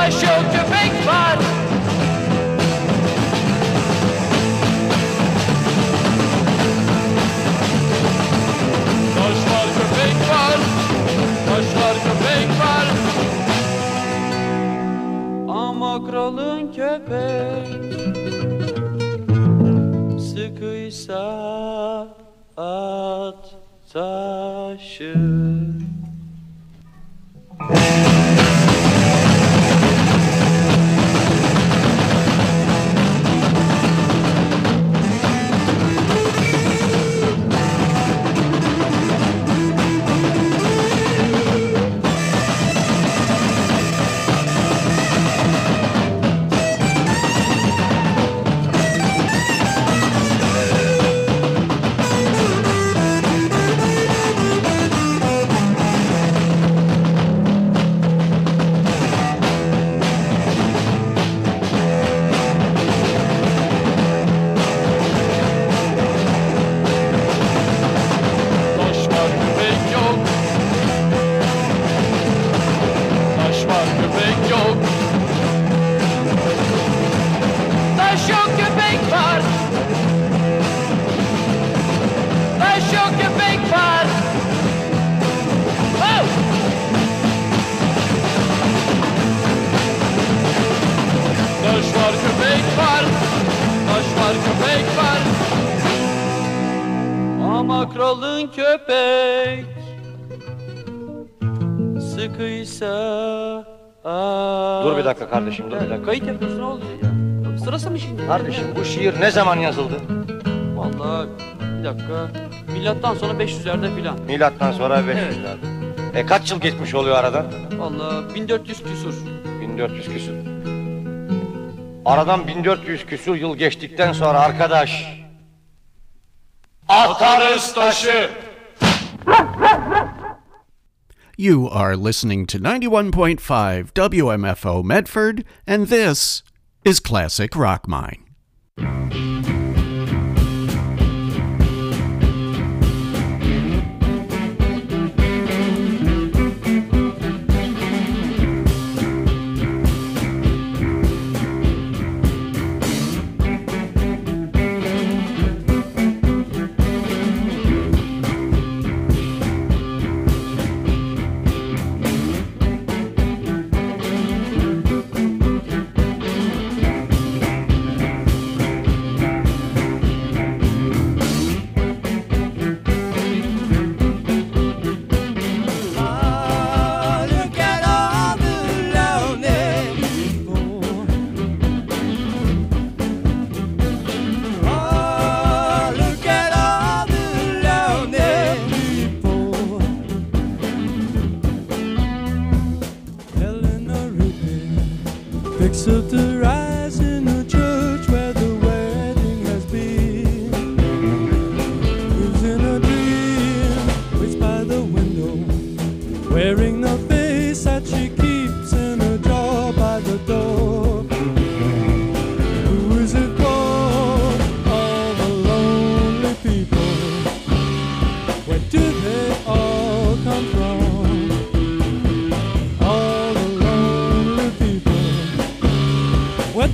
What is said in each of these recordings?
taş yok köpek var. Taş var köpek var. Taş var köpek var. Ama kralın köpek sıkıysa at taşı. Kralın köpek sıkıysa. Dur bir dakika kardeşim, dur bir dakika. Kayıt yapıyorsun, ne oluyor ya? Sırası mı şimdi? Kardeşim bu şiir ne zaman yazıldı? Vallahi bir dakika. Milattan sonra 500'lerde filan. Milattan sonra 500'lerde. Evet. Kaç yıl geçmiş oluyor aradan? Vallahi 1400 küsur. 1400 küsur. Aradan 1400 küsur yıl geçtikten sonra arkadaş, atarız taşı. You are listening to 91.5 WMFO Medford, and this is Classic Rock Mine. Picks up the rise in the church where the wedding has been. Lives in a dream, waits by the window, wearing the face that she keeps in a jar by the door. Who is it for? All the lonely people. Where do they all come from? All the lonely people.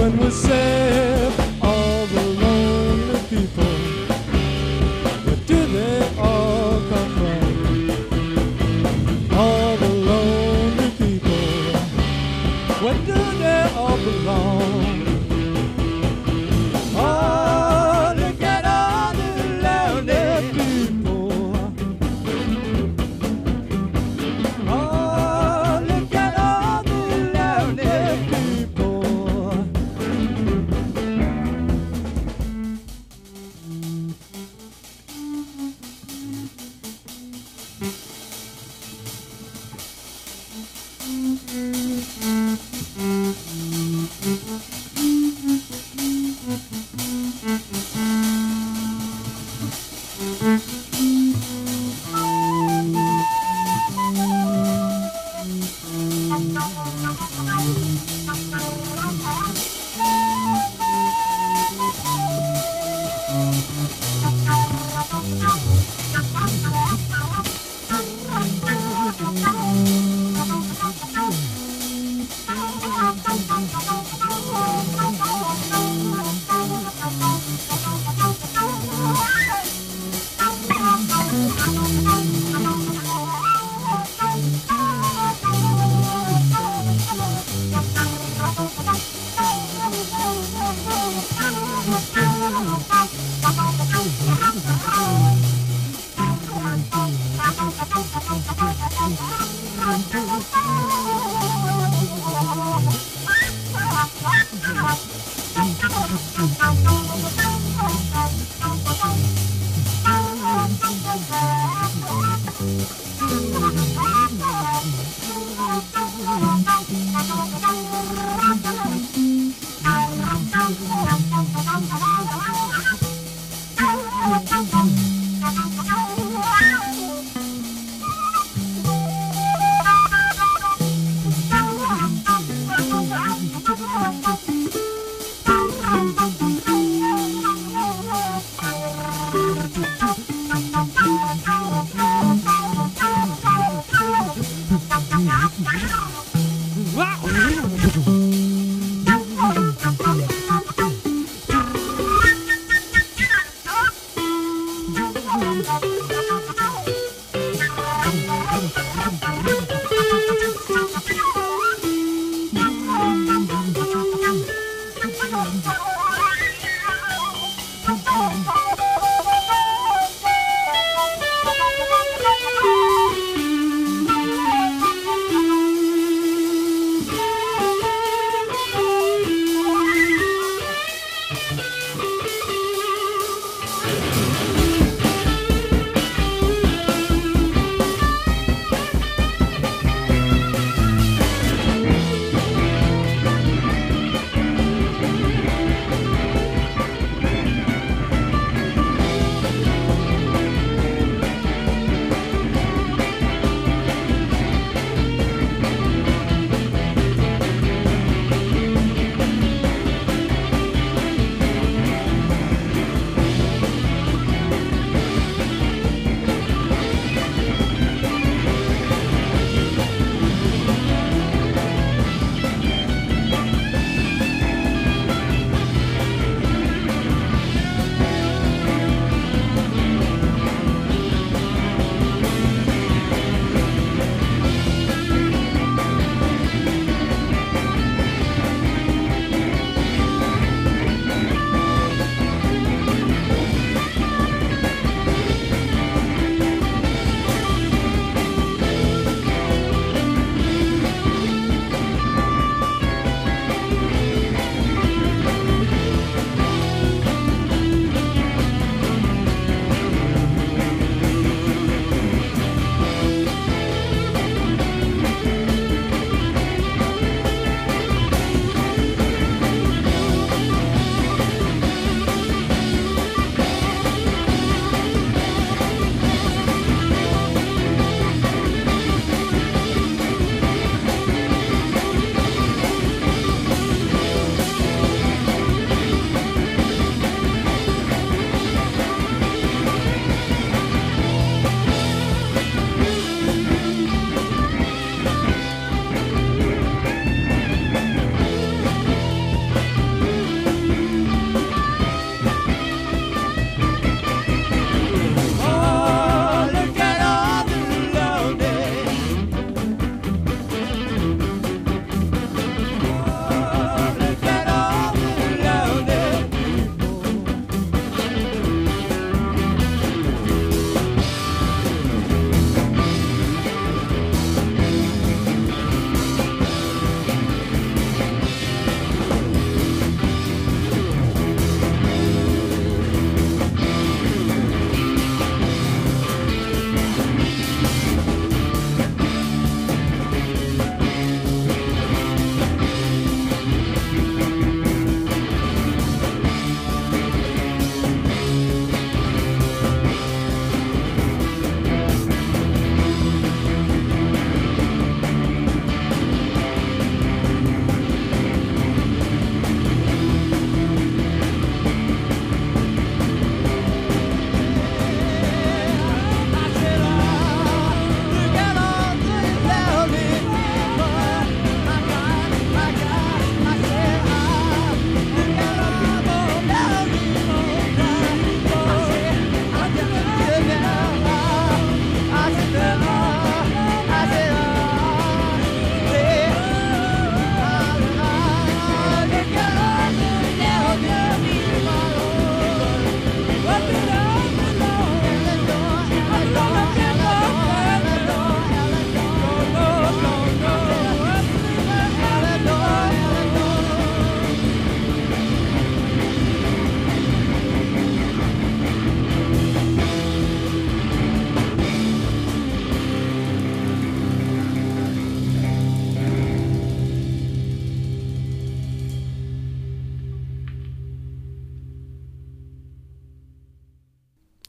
when we save all the lonely people. Where do they all come from? All the lonely people. Where do they all belong? Oh, look at all the lonely people. Oh, look at all the lonely people.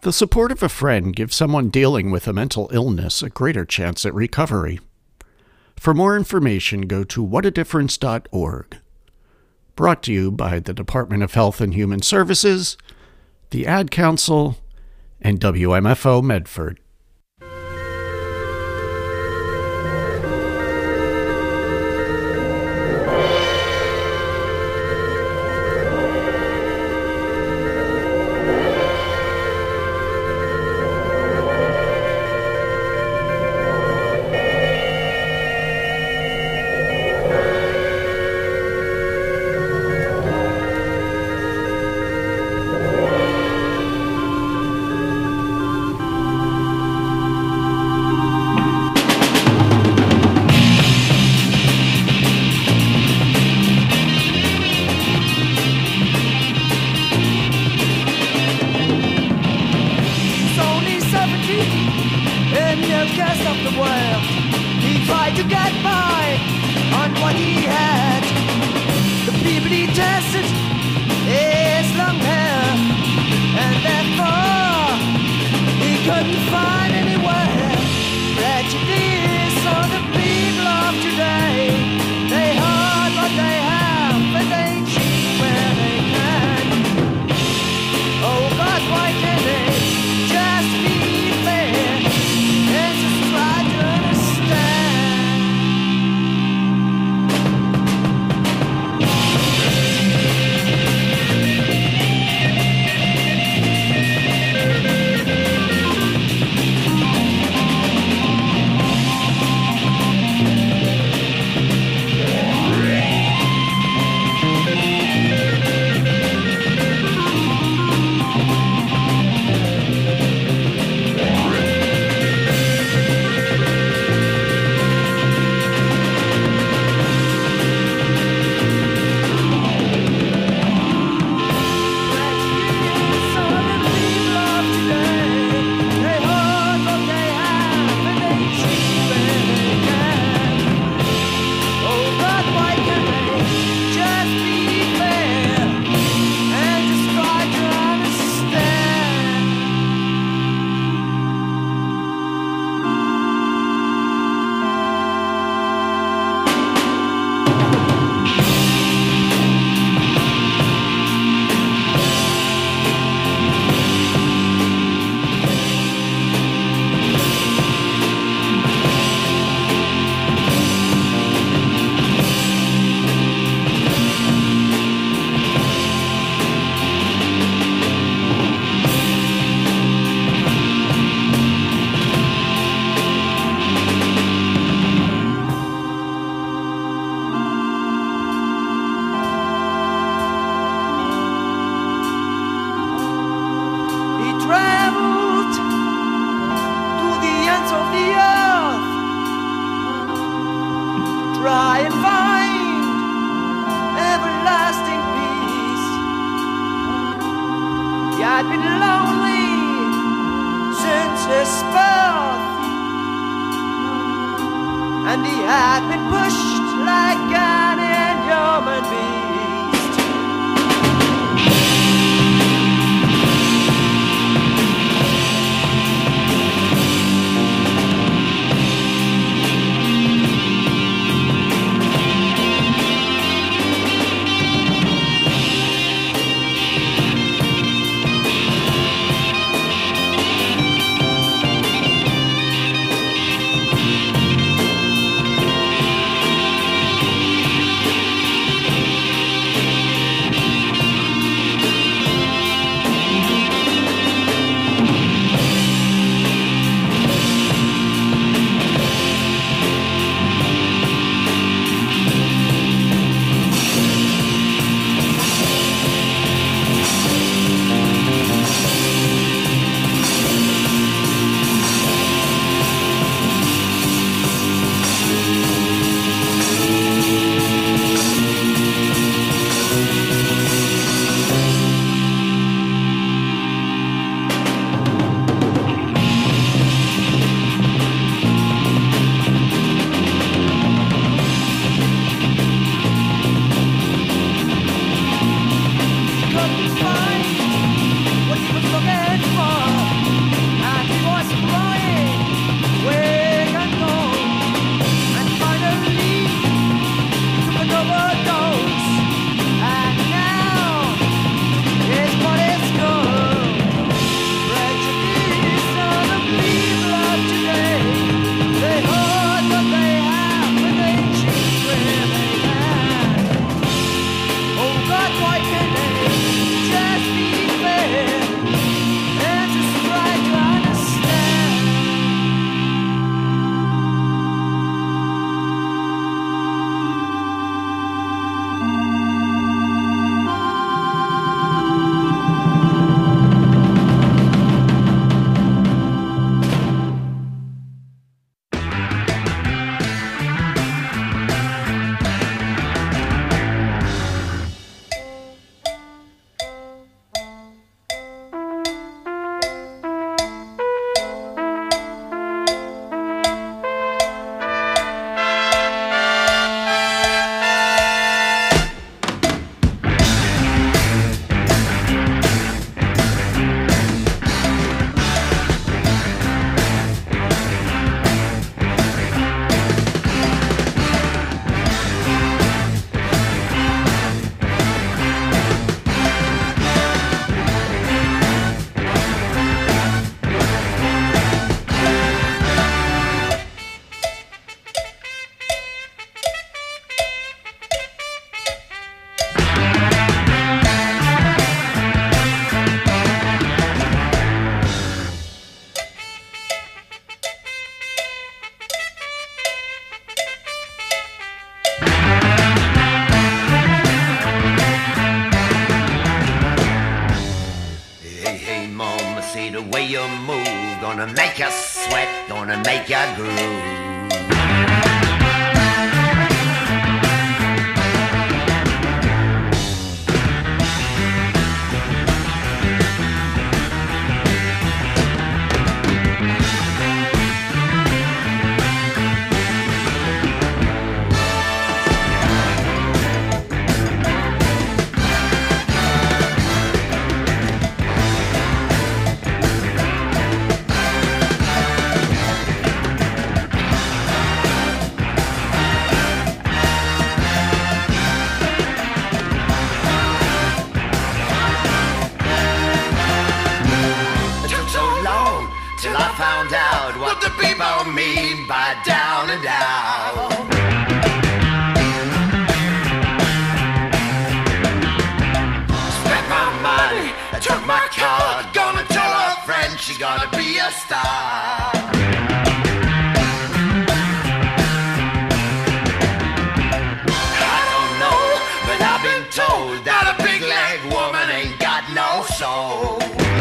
The support of a friend gives someone dealing with a mental illness a greater chance at recovery. For more information, go to whatadifference.org. Brought to you by the Department of Health and Human Services, the Ad Council, and WMFO Medford. I'd been lonely since his birth, and he had been pushed like an inhuman beast. Couldn't find what he was looking for. you move, gonna make you sweat, gonna make you groove. Till I found out what the people mean by down and out. Spent my money, I took my card, gonna tell her friend she gonna be a star. I don't know, but I've been told that a big leg woman ain't got no soul.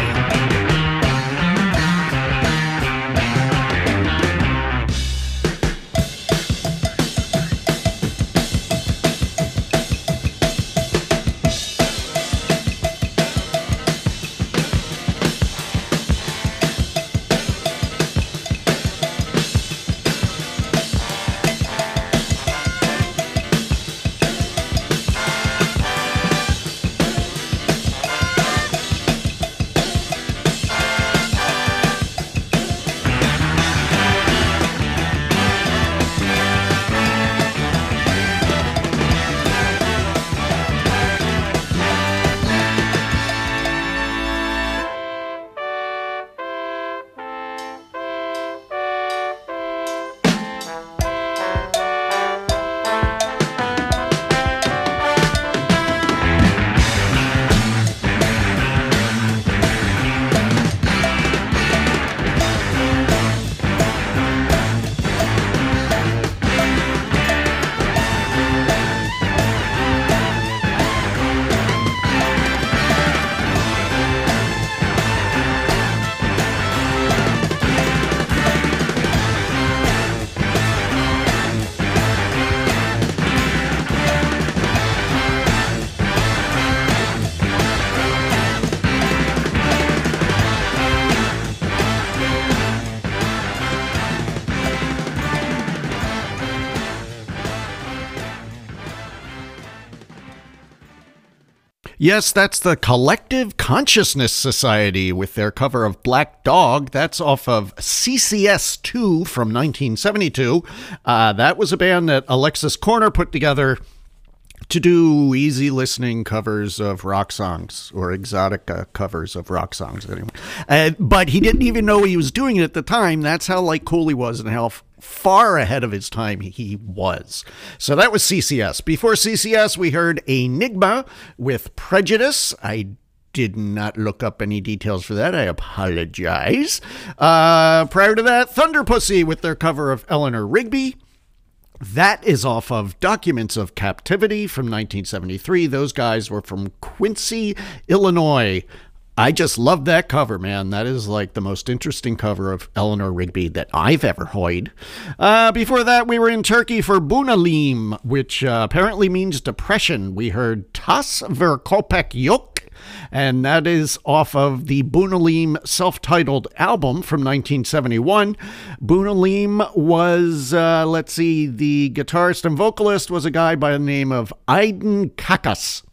Yes, that's the Collective Consciousness Society with their cover of Black Dog. That's off of CCS2 from 1972. That was a band that Alexis Corner put together to do easy listening covers of rock songs, or exotic covers of rock songs anyway. But he didn't even know he was doing it at the time. That's how cool he was and how far ahead of his time he was. So that was CCS. Before CCS, we heard Enigma with Prejudice. I did not look up any details for that. I apologize. Prior to that, Thunder Pussy with their cover of Eleanor Rigby. That is off of Documents of Captivity from 1973. Those guys were from Quincy, Illinois. I just love that cover, man. That is the most interesting cover of Eleanor Rigby that I've ever heard. Before that, we were in Turkey for Bunalim, which apparently means depression. We heard Tas Verkopek Yok, and that is off of the Bunalim self-titled album from 1971. Bunalim was, the guitarist and vocalist was a guy by the name of Aydin Kakas.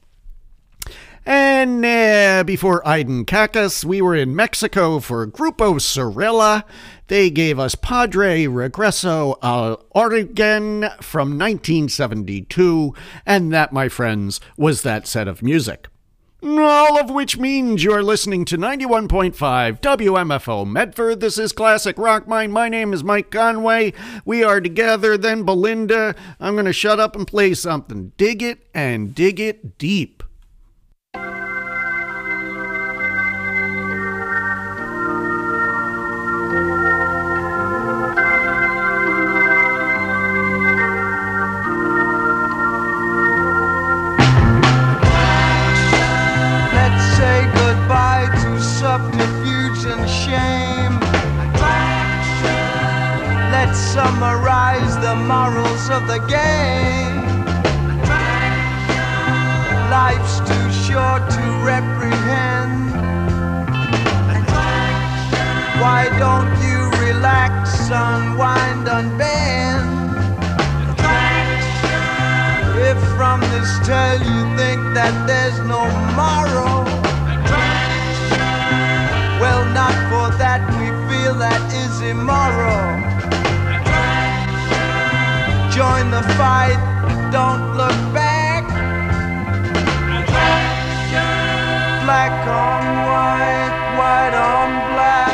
And before Aydin Kakas, we were in Mexico for Grupo Sorella. They gave us Padre Regreso al Origen from 1972. And that, my friends, was that set of music. All of which means you're listening to 91.5 WMFO Medford. This is Classic Rock Mind. My name is Mike Conway. We are together, then Belinda. I'm going to shut up and play something. Dig it and dig it deep. Subterfuge and shame. the game. Life's too short to reprehend. Why don't you relax, unwind, unbend? If from this tale you think that there's no tomorrow, well, not for that we feel that is immoral. Join the fight, don't look back. Black on white, white on black.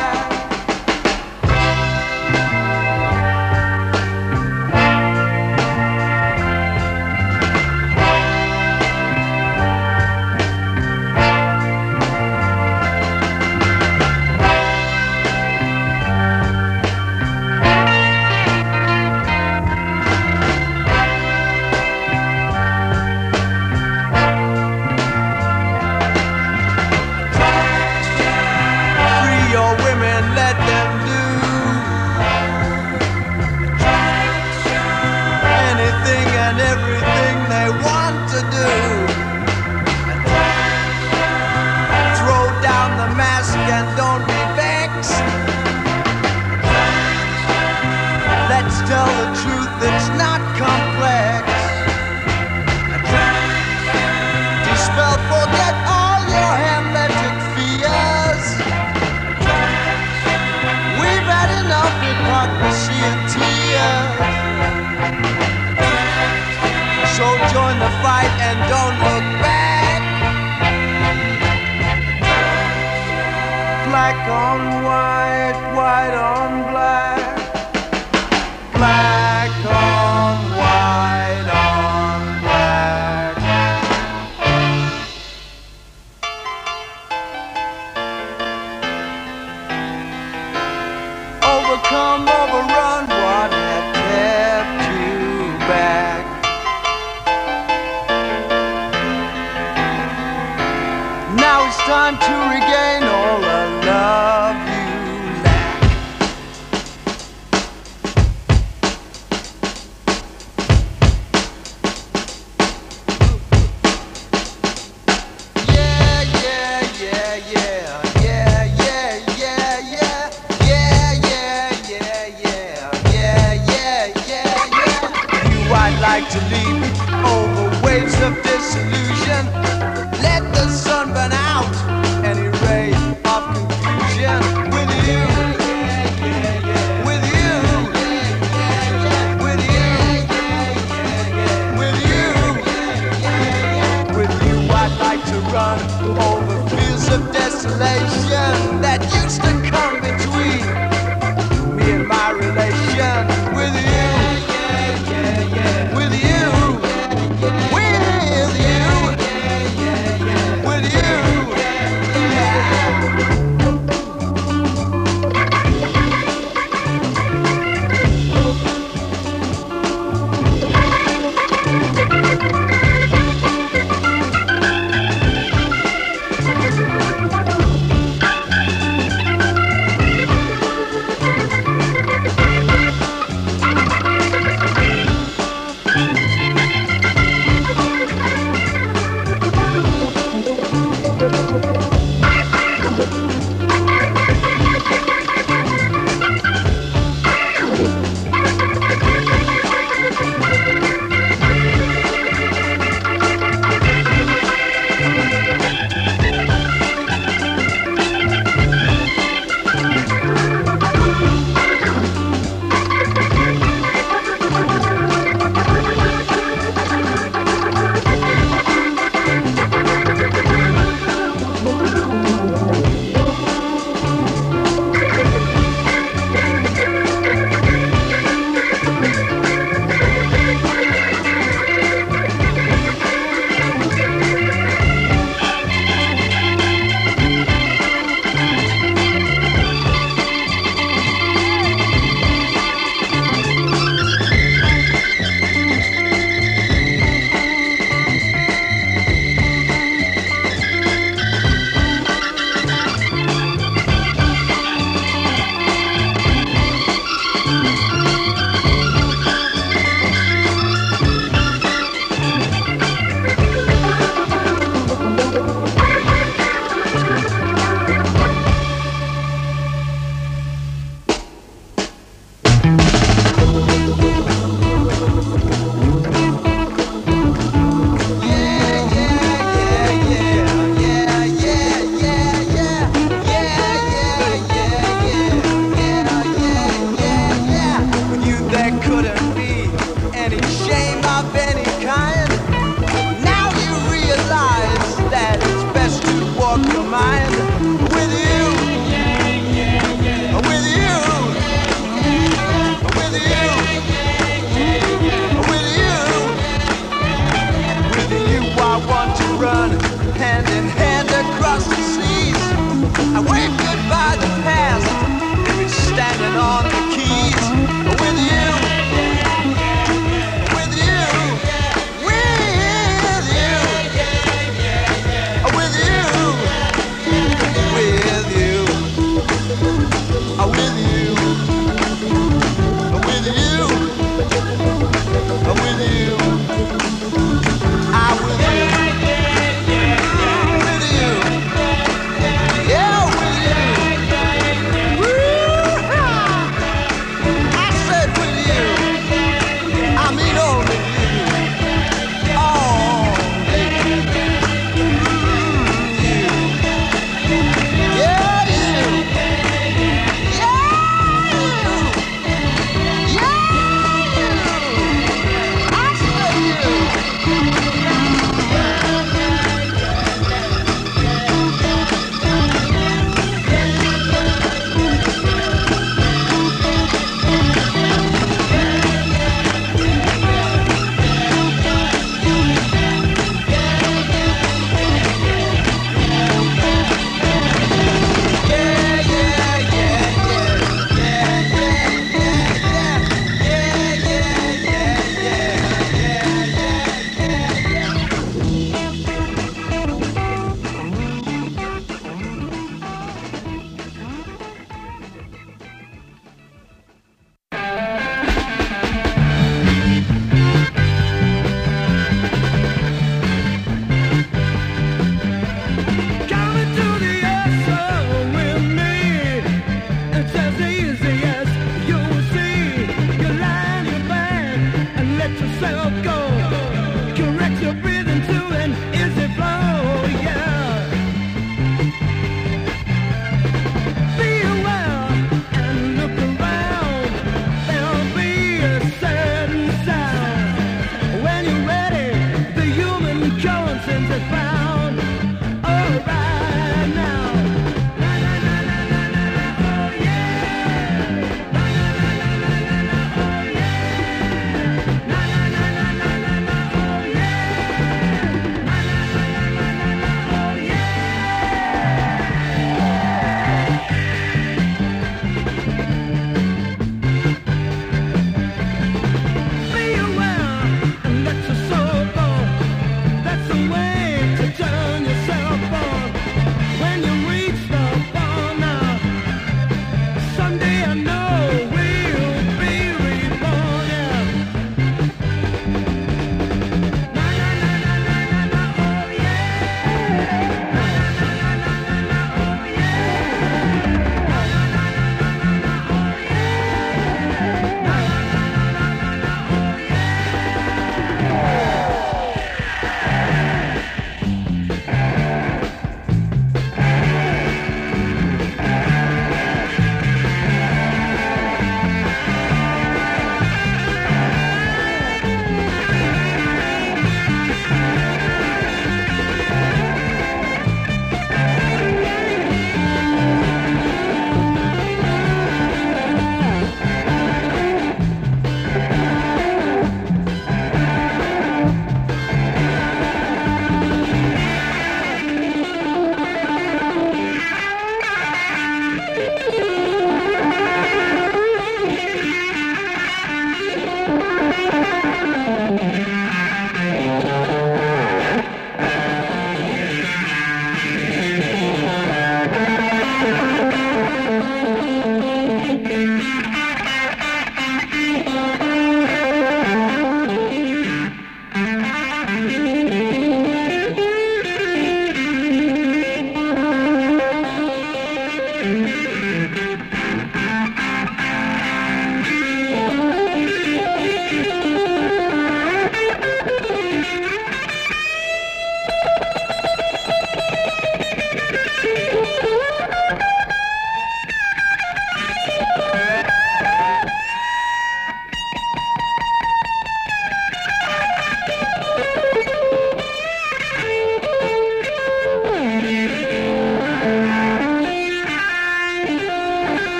Tell the truth, it's not complex. Dispel, forget all your Hamletic fears. We've had enough hypocrisy and tears. So join the fight and don't look back. Black on white, white on black. Black on white on black. Overcome, overrun, what had kept you back? Now it's time to regain all the love you lack. Like to leap over waves of disillusion. Let the sun burn out any ray of confusion. With you, with you, with you, with you, with you, I'd like to run over fields of desolation that used to come between me and my relation. With you. With you, hand in hand across the seas. I wave goodbye the past, maybe standing on the keys. With you, with you, with you, with you, with you, with you, with you, with you. I with you, with you, yeah, with you. Woo-ha! I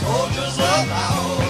soldiers of our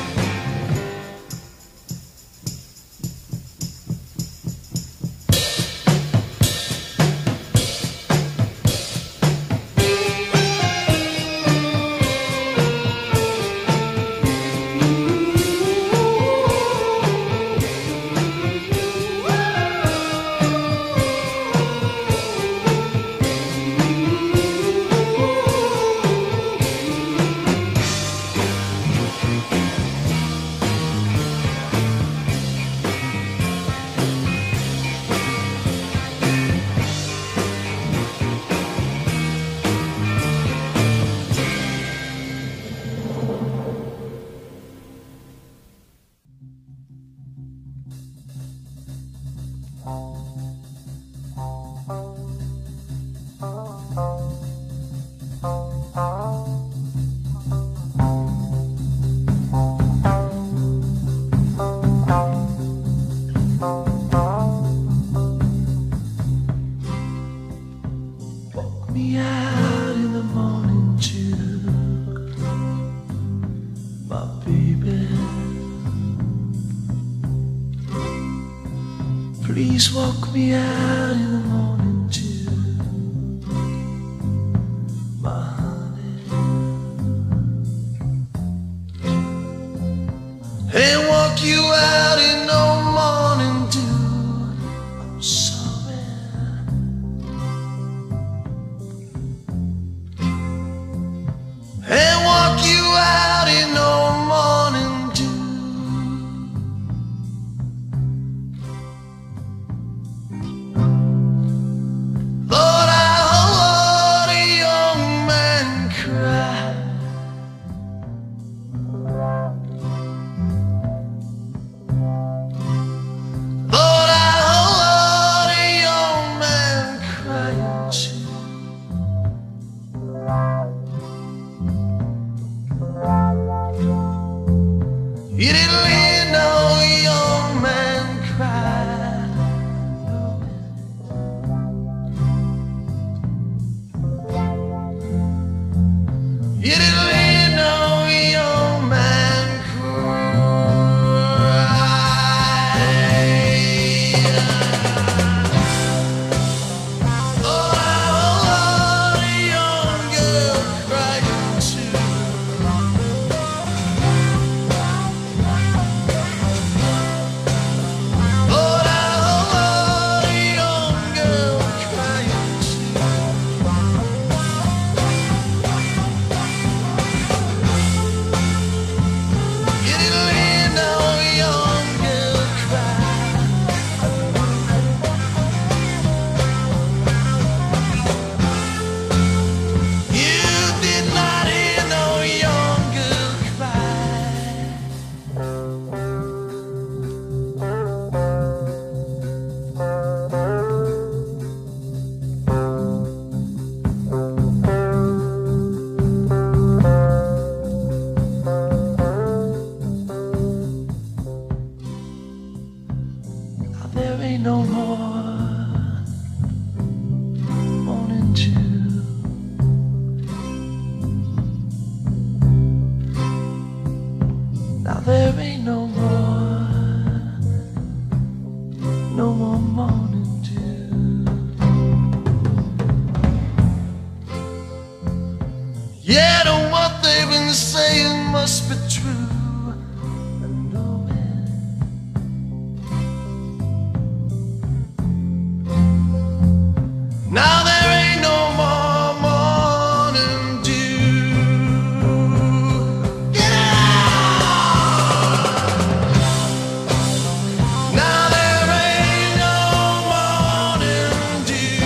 me out in the morning dew, my baby. Please walk me out in the morning dew, my honey. And walk you out in no morning dew, I'm sorry. And walk you out in no morning dew. Lord, I heard a young man cry. Lord, I heard a young man crying too. You didn't let no young man cry. You didn't let no young man cry. Oh, I heard a young girl crying too. Lord, I heard a young girl crying too. You didn't let no young girl cry. You did not hear no young girl cry. Now there ain't no more morning dew. Now there ain't no more morning dew. Yet what they've been saying must be true. I know it. Now there ain't no more morning dew. Get out! Now there ain't no morning dew.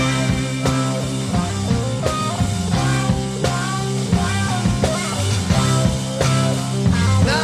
Now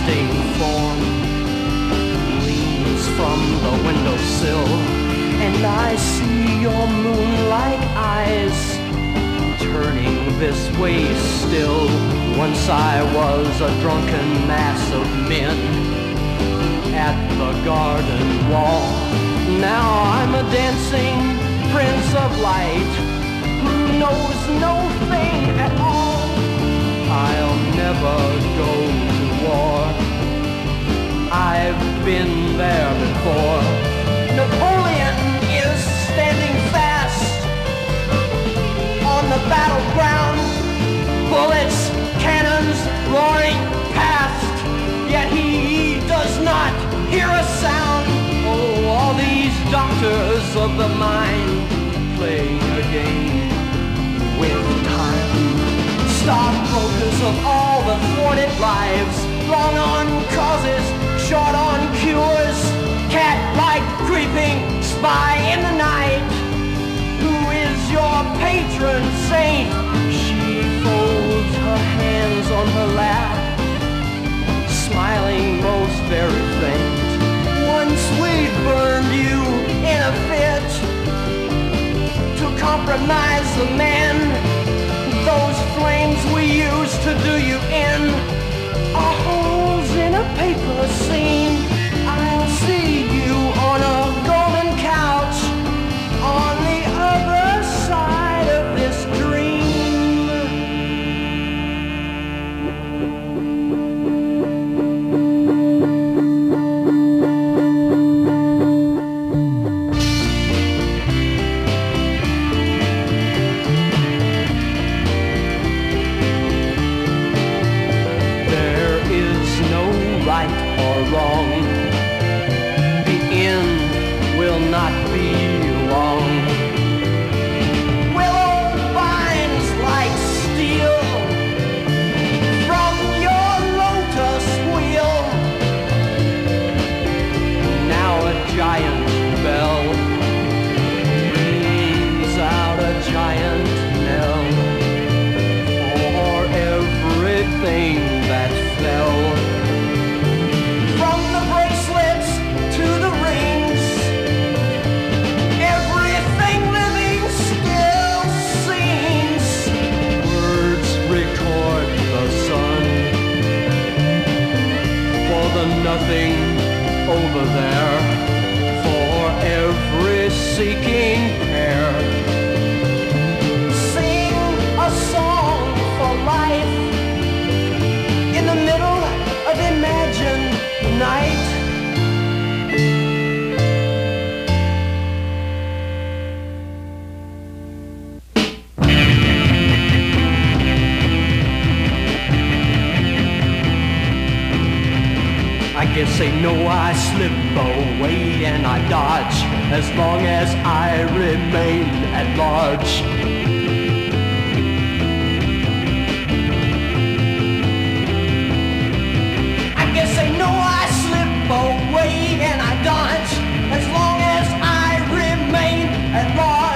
majestic form leans from the windowsill, and I see your moonlight eyes turning this way still. Once I was a drunken mass of men at the garden wall. Now I'm a dancing prince of light who knows no thing at all. I'll never go to war. I've been there before. Napoleon is standing fast on the battleground. Bullets, cannons roaring past, yet he does not hear a sound. Oh, all these doctors of the mind playing a game with time. Stockbrokers of all the thwarted lives, long on causes, short on cures, cat-like creeping spy in the night. Who is your patron saint? She folds her hands on her lap, smiling most very faint. Once we burned you in a fit to compromise the man. Those flames we used to do you in are holes in a paper scene. I'll see you on a golden couch on the other side of this dream. There is no right or wrong. The end will not be long. Willow vines like steel from your lotus wheel. Now a giant bell rings out a giant knell for everything that fell. From the bracelets to the rings, everything living still sings. Words record the sun for the nothing over there, for every seeking pair. Sing a song for life in the middle of imagined night. I guess they know I slip away and I dodge as long as I remain at large. I guess they know I slip away and I dodge as long as I remain at large.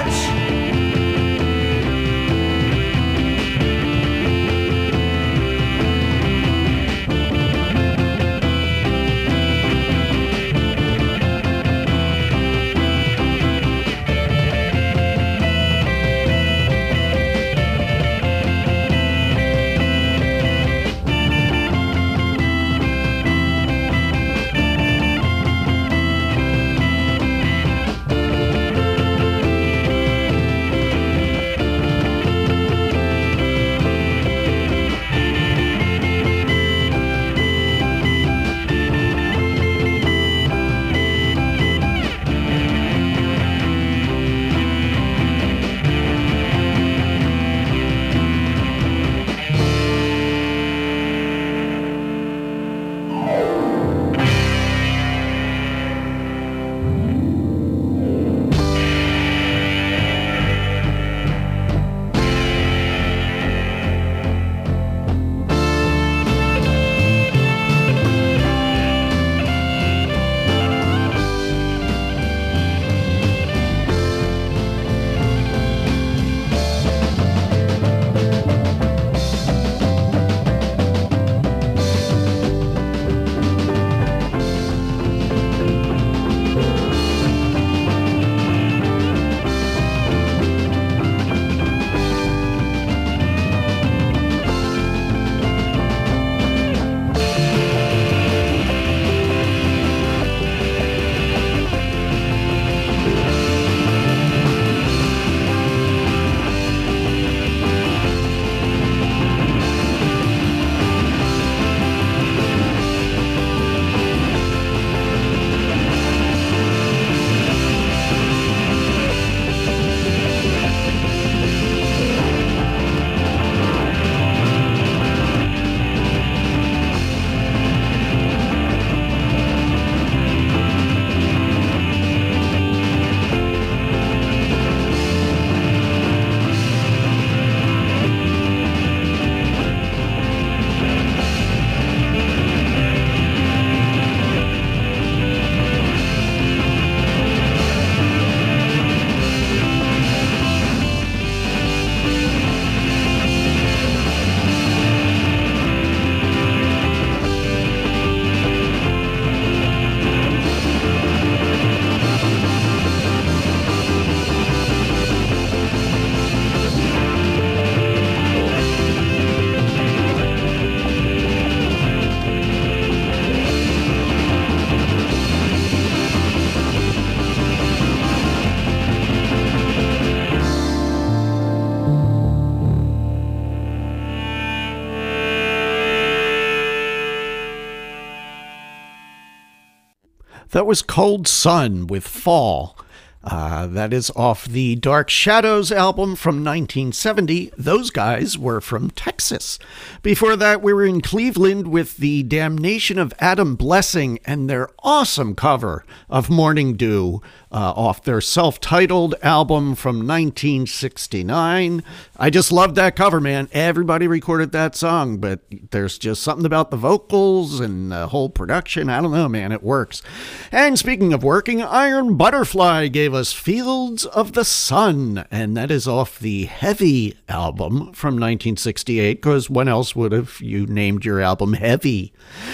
That was Cold Sun with Fall. That is off the Dark Shadows album from 1970. Those guys were from Texas. Before that, we were in Cleveland with the Damnation of Adam Blessing and their awesome cover of Morning Dew off their self-titled album from 1969. I just loved that cover, man. Everybody recorded that song, but there's just something about the vocals and the whole production. I don't know, man. It works. And speaking of working, Iron Butterfly gave us Fields of the Sun, and that is off the Heavy album from 1968, because when else would have you named your album Heavy?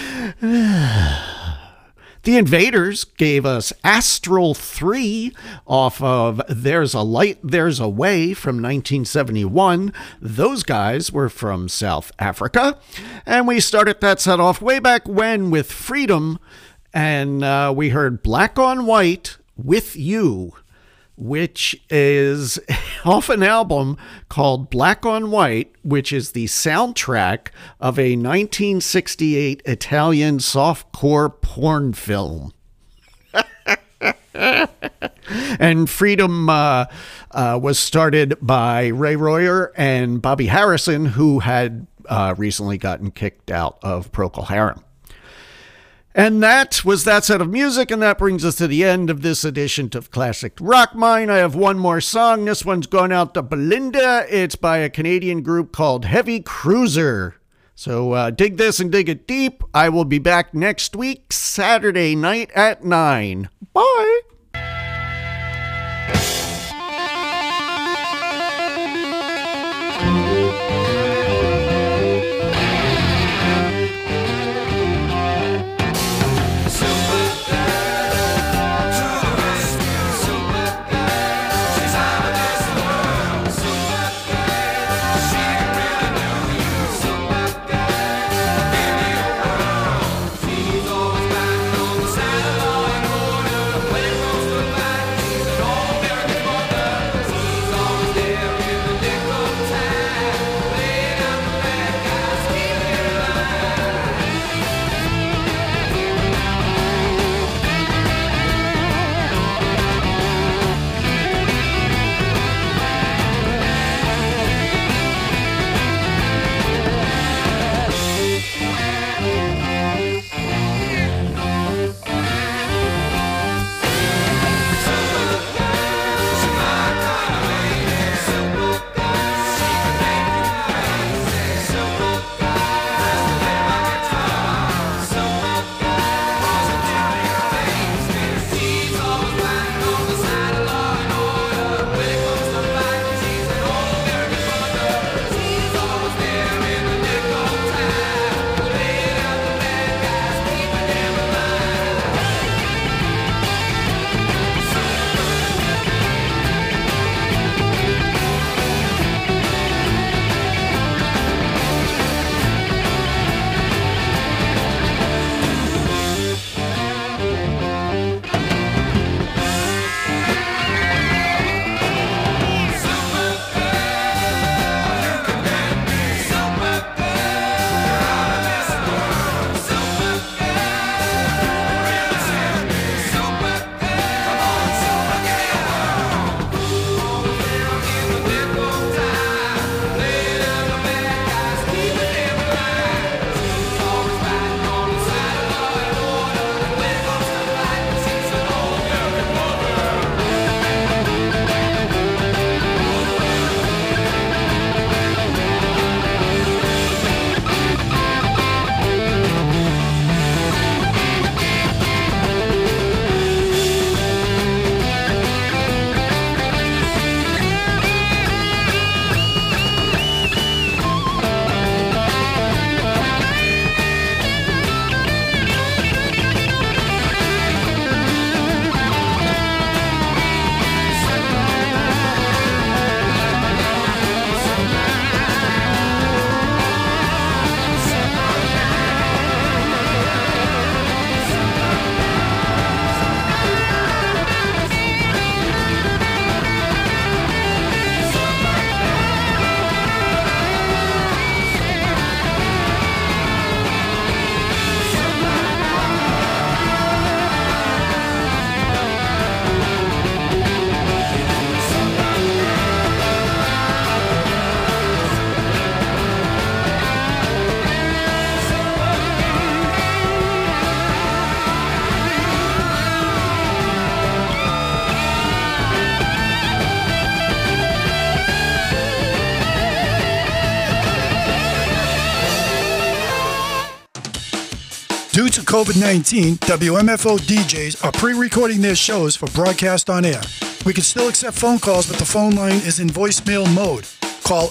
The Invaders gave us Astral 3 off of There's a Light, There's a Way from 1971. Those guys were from South Africa. And we started that set off way back when with Freedom. And we heard Black on White with You, which is off an album called Black on White, which is the soundtrack of a 1968 Italian softcore porn film. And Freedom was started by Ray Royer and Bobby Harrison, who had recently gotten kicked out of Procol Harum. And that was that set of music, and that brings us to the end of this edition of Classic Rock Mine. I have one more song. This one's going out to Belinda. It's by a Canadian group called Heavy Cruiser. So dig this and dig it deep. I will be back next week, Saturday night at 9. Bye. When of COVID-19, WMFO DJs are pre-recording their shows for broadcast on air. We can still accept phone calls, but the phone line is in voicemail mode. Call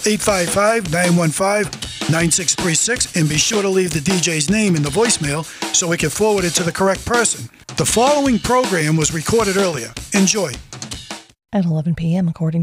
855-915-9636 and be sure to leave the DJ's name in the voicemail so we can forward it to the correct person. The following program was recorded earlier. Enjoy. At 11 p.m., according